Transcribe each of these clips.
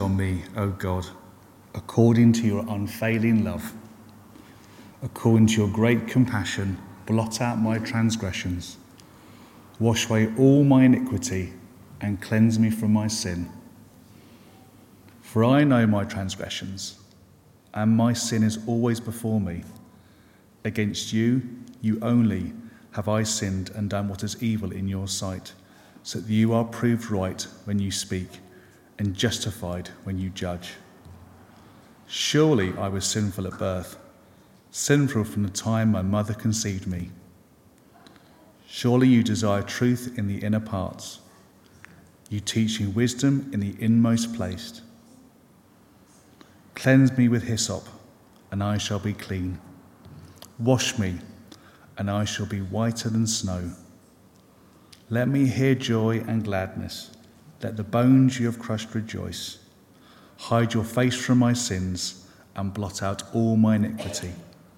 on me, O God, according to your unfailing love. According to your great compassion, blot out my transgressions. Wash away all my iniquity and cleanse me from my sin. For I know my transgressions, and my sin is always before me. Against you, you only, have I sinned and done what is evil in your sight, so that you are proved right when you speak, and justified when you judge. Surely I was sinful at birth, sinful from the time my mother conceived me. Surely you desire truth in the inner parts. You teach me wisdom in the inmost place. Cleanse me with hyssop, and I shall be clean. Wash me, and I shall be whiter than snow. Let me hear joy and gladness. Let the bones you have crushed rejoice. Hide your face from my sins, and blot out all my iniquity.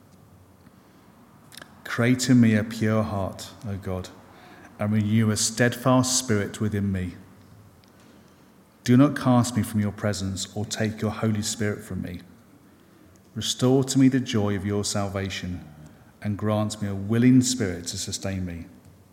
Create in me a pure heart, O God, and renew a steadfast spirit within me. Do not cast me from your presence or take your Holy Spirit from me. Restore to me the joy of your salvation and grant me a willing spirit to sustain me.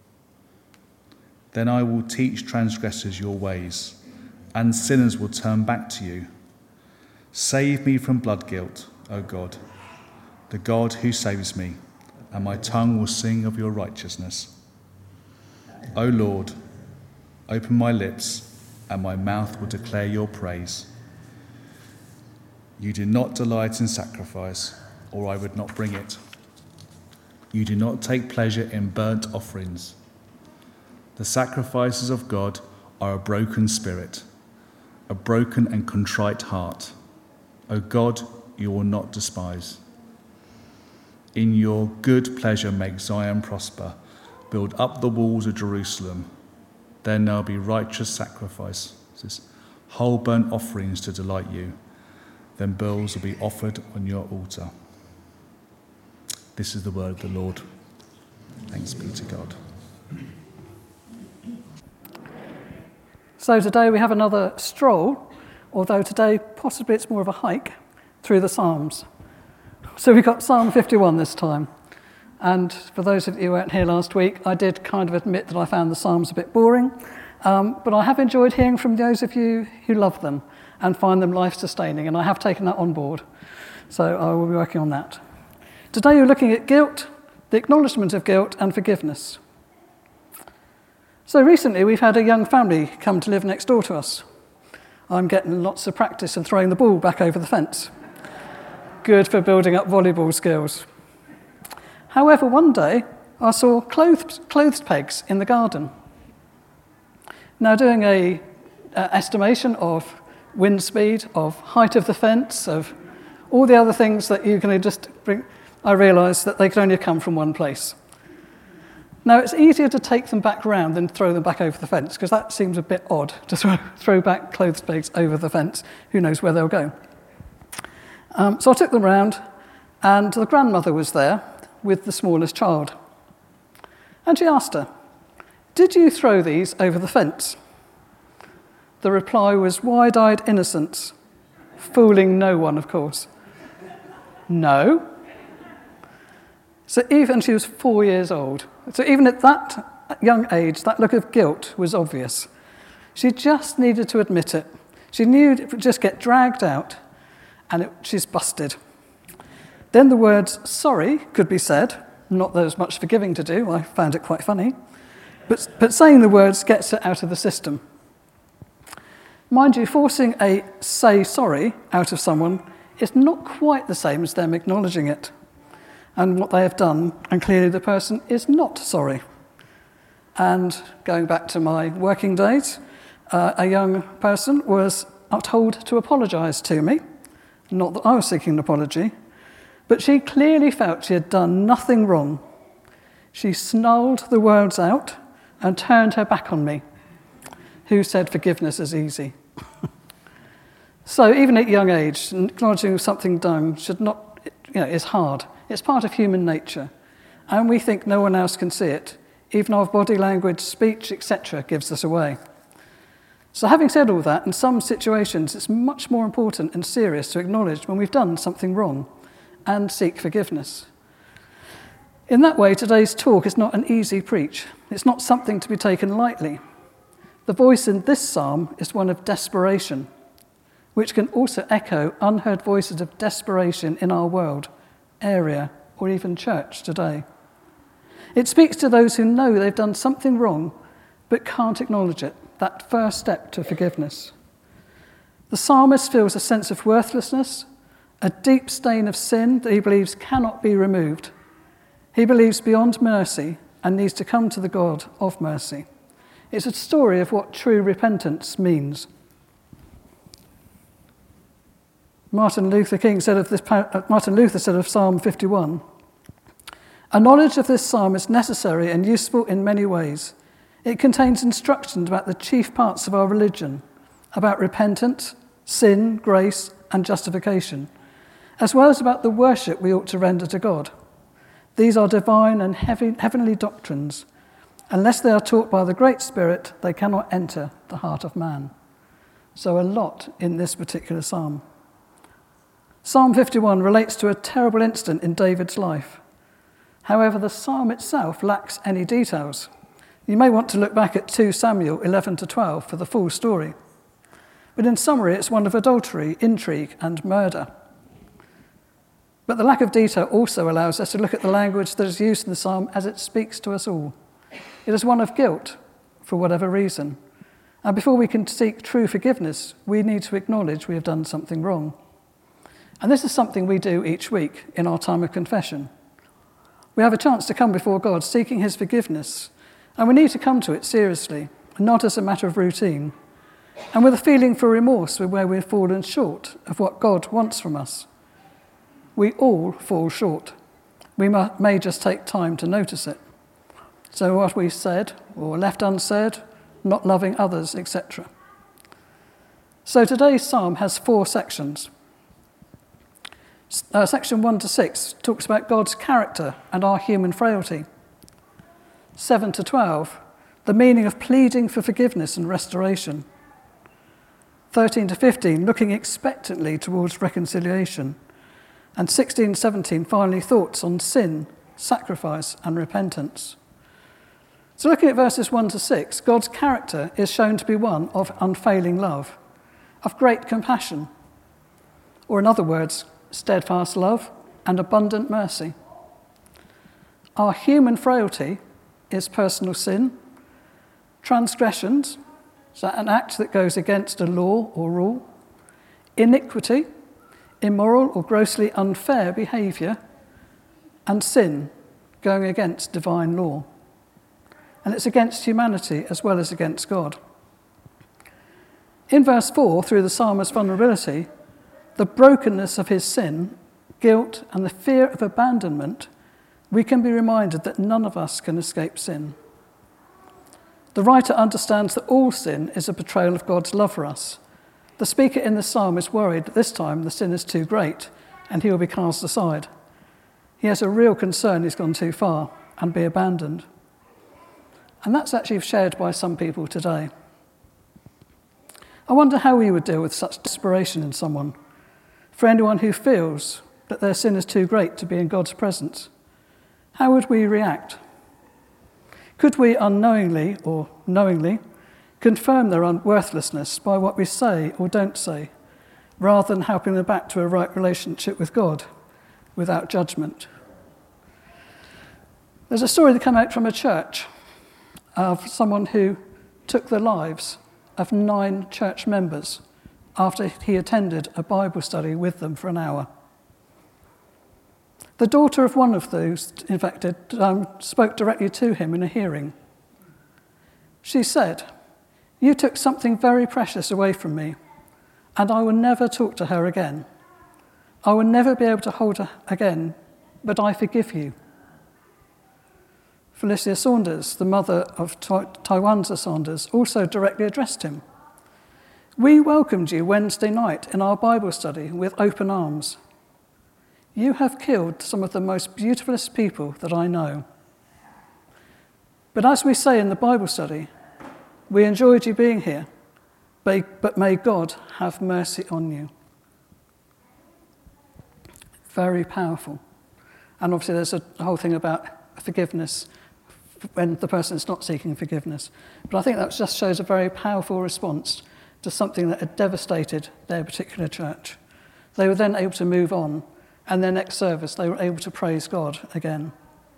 Then I will teach transgressors your ways, and sinners will turn back to you. Save me from blood guilt, O God, the God who saves me, and my tongue will sing of your righteousness. O Lord, open my lips, and my mouth will declare your praise. You do not delight in sacrifice, or I would not bring it. You do not take pleasure in burnt offerings. The sacrifices of God are a broken spirit, a broken and contrite heart. O God, you will not despise. In your good pleasure make Zion prosper. Build up the walls of Jerusalem. Then there'll be righteous sacrifices, whole burnt offerings to delight you. Then bulls will be offered on your altar. This is the word of the Lord. Thanks be to God. So today we have another stroll, although today possibly it's more of a hike through the Psalms. So we got Psalm 51 this time. And for those of you who weren't here last week, I did kind of admit that I found the Psalms a bit boring, but I have enjoyed hearing from those of you who love them and find them life-sustaining, and I have taken that on board. So I will be working on that. Today you're looking at guilt, the acknowledgement of guilt, and forgiveness. So recently we've had a young family come to live next door to us. I'm getting lots of practice in throwing the ball back over the fence. Good for building up volleyball skills. However, one day I saw clothes pegs in the garden. Now, doing a estimation of wind speed, of height of the fence, of all the other things that you can just bring, I realised that they could only have come from one place. Now, it's easier to take them back round than throw them back over the fence, because that seems a bit odd to throw back clothes pegs over the fence. Who knows where they'll go? So I took them round, and the grandmother was there with the smallest child. And she asked her, "Did you throw these over the fence?" The reply was wide-eyed innocence, fooling no one, of course. No. So even she was 4 years old. So even at that young age, that look of guilt was obvious. She just needed to admit it. She knew it would just get dragged out, and she's busted. Then the words sorry could be said. Not that there's much forgiving to do. I found it quite funny. But saying the words gets it out of the system. Mind you, forcing a say sorry out of someone is not quite the same as them acknowledging it and what they have done, and clearly the person is not sorry. And going back to my working days, a young person was told to apologise to me. Not that I was seeking an apology, but she clearly felt she had done nothing wrong. She snarled the words out and turned her back on me. Who said forgiveness is easy? So even at a young age, acknowledging something done is hard. It's part of human nature. And we think no one else can see it. Even our body language, speech, etc. gives us away. So having said all that, in some situations it's much more important and serious to acknowledge when we've done something wrong and seek forgiveness. In that way, today's talk is not an easy preach. It's not something to be taken lightly. The voice in this psalm is one of desperation, which can also echo unheard voices of desperation in our world, area, or even church today. It speaks to those who know they've done something wrong but can't acknowledge it, that first step to forgiveness. The psalmist feels a sense of worthlessness, a deep stain of sin that he believes cannot be removed. He believes beyond mercy and needs to come to the God of mercy. It's a story of what true repentance means. Martin Luther said of Psalm 51, "A knowledge of this psalm is necessary and useful in many ways. It contains instructions about the chief parts of our religion, about repentance, sin, grace, and justification, as well as about the worship we ought to render to God. These are divine and heavenly doctrines. Unless they are taught by the Great Spirit, they cannot enter the heart of man." So a lot in this particular psalm. Psalm 51 relates to a terrible incident in David's life. However, the psalm itself lacks any details. You may want to look back at 2 Samuel 11 to 12 for the full story. But in summary, it's one of adultery, intrigue, and murder. But the lack of detail also allows us to look at the language that is used in the psalm as it speaks to us all. It is one of guilt, for whatever reason. And before we can seek true forgiveness, we need to acknowledge we have done something wrong. And this is something we do each week in our time of confession. We have a chance to come before God seeking his forgiveness, and we need to come to it seriously, not as a matter of routine, and with a feeling for remorse for where we've fallen short of what God wants from us. We all fall short. We may just take time to notice it. So what we've said or left unsaid, not loving others, etc. So today's psalm has 4 sections. Section 1 to 6 talks about God's character and our human frailty. 7 to 12, the meaning of pleading for forgiveness and restoration. 13 to 15, looking expectantly towards reconciliation. And 16 to 17, finally, thoughts on sin, sacrifice, and repentance. So looking at verses 1 to 6, God's character is shown to be one of unfailing love, of great compassion, or in other words, steadfast love and abundant mercy. Our human frailty is personal sin, transgressions, so an act that goes against a law or rule, iniquity, immoral or grossly unfair behaviour, and sin, going against divine law. And it's against humanity as well as against God. In verse 4, through the psalmist's vulnerability, the brokenness of his sin, guilt, and the fear of abandonment, we can be reminded that none of us can escape sin. The writer understands that all sin is a betrayal of God's love for us. The speaker in the psalm is worried that this time the sin is too great and he will be cast aside. He has a real concern he's gone too far and be abandoned. And that's actually shared by some people today. I wonder how we would deal with such desperation in someone. For anyone who feels that their sin is too great to be in God's presence, how would we react? Could we unknowingly or knowingly confirm their worthlessness by what we say or don't say, rather than helping them back to a right relationship with God without judgment? There's a story that came out from a church of someone who took the lives of 9 church members after he attended a Bible study with them for an hour. The daughter of one of those infected spoke directly to him in a hearing. She said, "You took something very precious away from me, and I will never talk to her again. I will never be able to hold her again, but I forgive you." Felicia Saunders, the mother of Tywanza Saunders, also directly addressed him. "We welcomed you Wednesday night in our Bible study with open arms. You have killed some of the most beautifulest people that I know. But as we say in the Bible study, we enjoyed you being here, but may God have mercy on you. Very powerful. And obviously there's a whole thing about forgiveness when the person is not seeking forgiveness. But I think that just shows a very powerful response to something that had devastated their particular church. They were then able to move on, and their next service they were able to praise God again.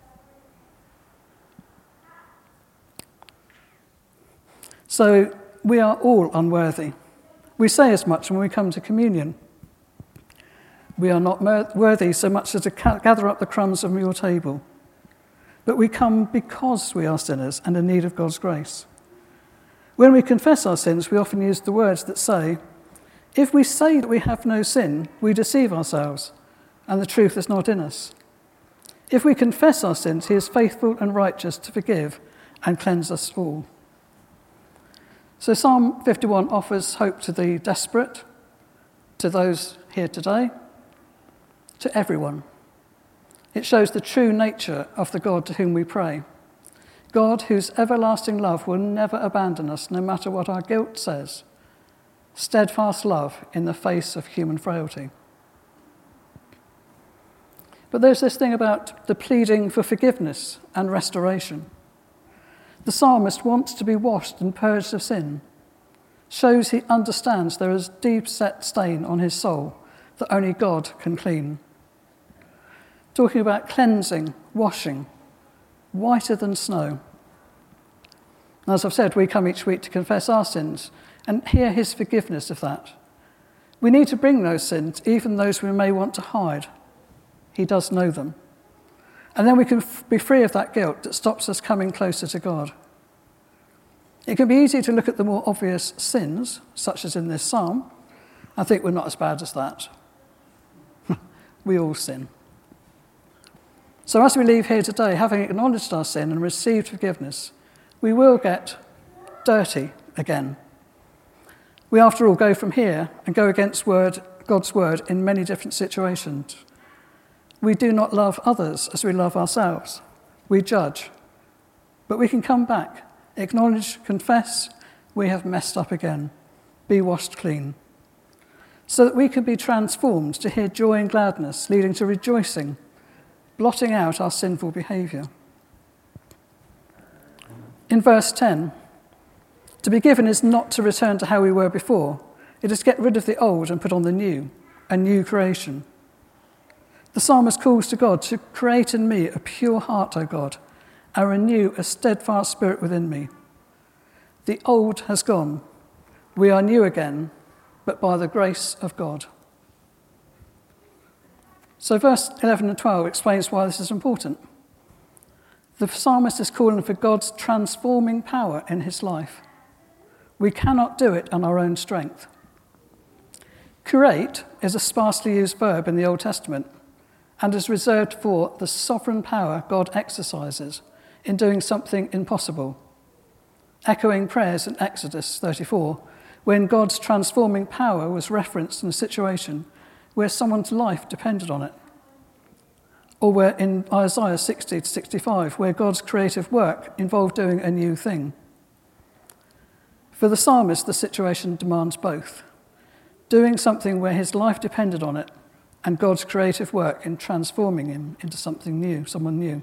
So we are all unworthy. We say as much when we come to communion. We are not worthy so much as to gather up the crumbs from your table, but we come because we are sinners and in need of God's grace. When we confess our sins, we often use the words that say, if we say that we have no sin, we deceive ourselves, and the truth is not in us. If we confess our sins, he is faithful and righteous to forgive and cleanse us all. So Psalm 51 offers hope to the desperate, to those here today, to everyone. It shows the true nature of the God to whom we pray. God, whose everlasting love will never abandon us, no matter what our guilt says. Steadfast love in the face of human frailty. But there's this thing about the pleading for forgiveness and restoration. The psalmist wants to be washed and purged of sin. Shows he understands there is a deep-set stain on his soul that only God can clean. Talking about cleansing, washing, whiter than snow. As I've said, we come each week to confess our sins and hear his forgiveness of that. We need to bring those sins, even those we may want to hide. He does know them. And then we can be free of that guilt that stops us coming closer to God. It can be easy to look at the more obvious sins, such as in this psalm. I think we're not as bad as that. We all sin. So as we leave here today, having acknowledged our sin and received forgiveness, we will get dirty again. We, after all, go from here and go against God's word in many different situations. We do not love others as we love ourselves. We judge. But we can come back, acknowledge, confess, we have messed up again, be washed clean, so that we can be transformed to hear joy and gladness, leading to rejoicing, blotting out our sinful behaviour. In verse 10, to be given is not to return to how we were before. It is to get rid of the old and put on the new, a new creation. The psalmist calls to God to create in me a pure heart, O God, and renew a steadfast spirit within me. The old has gone. We are new again, but by the grace of God. So verse 11 and 12 explains why this is important. The psalmist is calling for God's transforming power in his life. We cannot do it on our own strength. Create is a sparsely used verb in the Old Testament and is reserved for the sovereign power God exercises in doing something impossible, echoing prayers in Exodus 34, when God's transforming power was referenced in a situation where someone's life depended on it. Or where in Isaiah 60 to 65, where God's creative work involved doing a new thing. For the psalmist, the situation demands both. Doing something where his life depended on it, and God's creative work in transforming him into something new, someone new.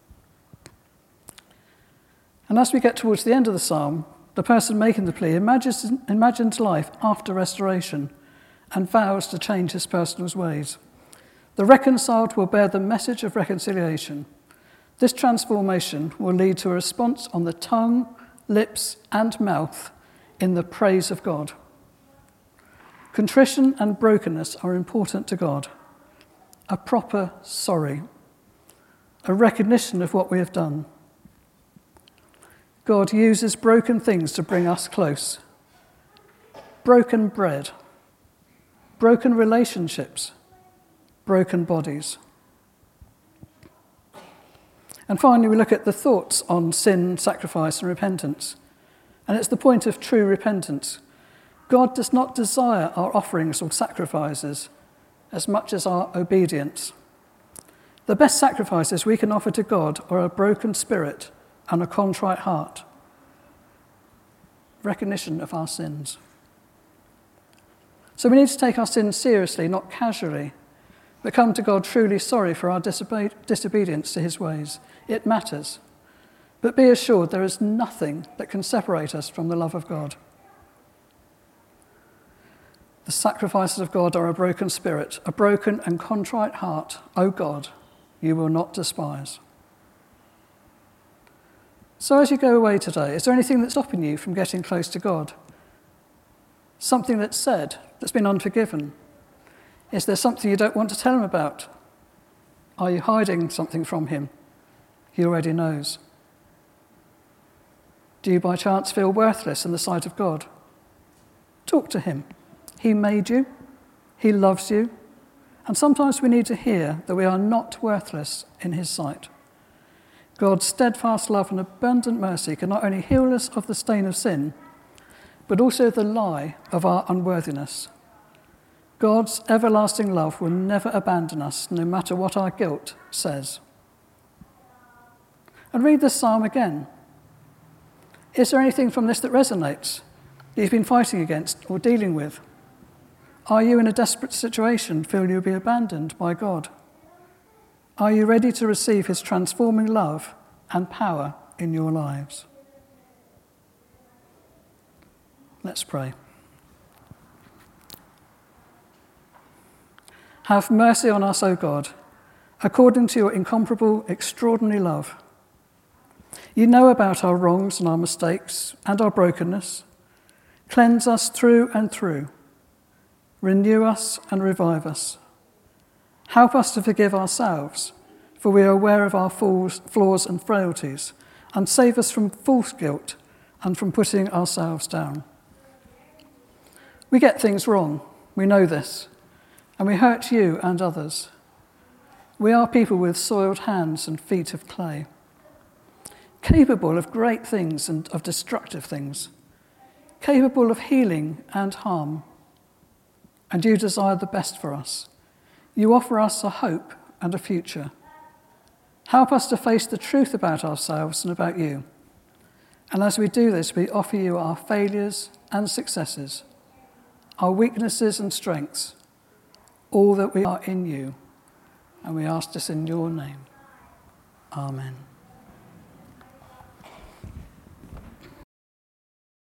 And as we get towards the end of the psalm, the person making the plea imagines life after restoration and vows to change his personal ways. The reconciled will bear the message of reconciliation. This transformation will lead to a response on the tongue, lips, and mouth in the praise of God. Contrition and brokenness are important to God. A proper sorry. A recognition of what we have done. God uses broken things to bring us close. Broken bread. Broken relationships. Broken bodies. And finally, we look at the thoughts on sin, sacrifice, and repentance. And it's the point of true repentance. God does not desire our offerings or sacrifices as much as our obedience. The best sacrifices we can offer to God are a broken spirit and a contrite heart. Recognition of our sins. So we need to take our sins seriously, not casually, but come to God truly sorry for our disobedience to his ways. It matters. But be assured there is nothing that can separate us from the love of God. The sacrifices of God are a broken spirit, a broken and contrite heart. O God, you will not despise. So as you go away today, is there anything that's stopping you from getting close to God? Something that's said that's been unforgiven? Is there something you don't want to tell him about? Are you hiding something from him? He already knows. Do you by chance feel worthless in the sight of God? Talk to him. He made you. He loves you. And sometimes we need to hear that we are not worthless in his sight. God's steadfast love and abundant mercy can not only heal us of the stain of sin, but also the lie of our unworthiness. God's everlasting love will never abandon us, no matter what our guilt says. And read this psalm again. Is there anything from this that resonates, that you've been fighting against or dealing with? Are you in a desperate situation, feel you'll be abandoned by God? Are you ready to receive his transforming love and power in your lives? Let's pray. Have mercy on us, O God, according to your incomparable, extraordinary love. You know about our wrongs and our mistakes and our brokenness. Cleanse us through and through. Renew us and revive us. Help us to forgive ourselves, for we are aware of our flaws and frailties, and save us from false guilt and from putting ourselves down. We get things wrong, we know this, and we hurt you and others. We are people with soiled hands and feet of clay, capable of great things and of destructive things, capable of healing and harm. And you desire the best for us. You offer us a hope and a future. Help us to face the truth about ourselves and about you. And as we do this, we offer you our failures and successes, our weaknesses and strengths, all that we are in you. And we ask this in your name. Amen.